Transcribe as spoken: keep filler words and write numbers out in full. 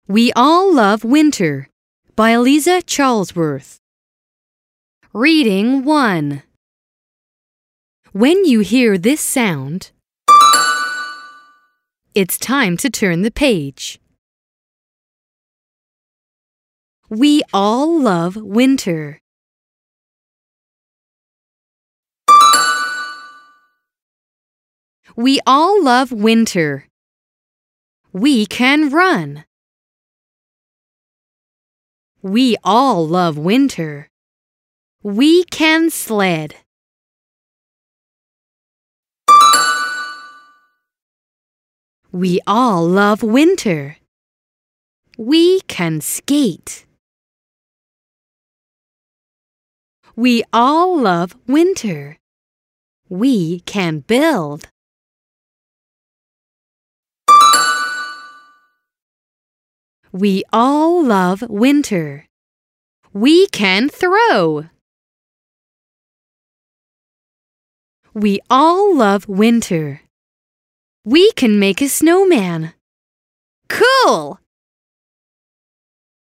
We All Love Winter by Eliza Charlesworth. Reading one. When you hear this sound, it's time to turn the page. We all love winter. We all love winter. We can run. We all love winter. We can sled. We all love winter. We can skate. We all love winter. We can build. We all love winter. We can throw. We all love winter. We can make a snowman. Cool!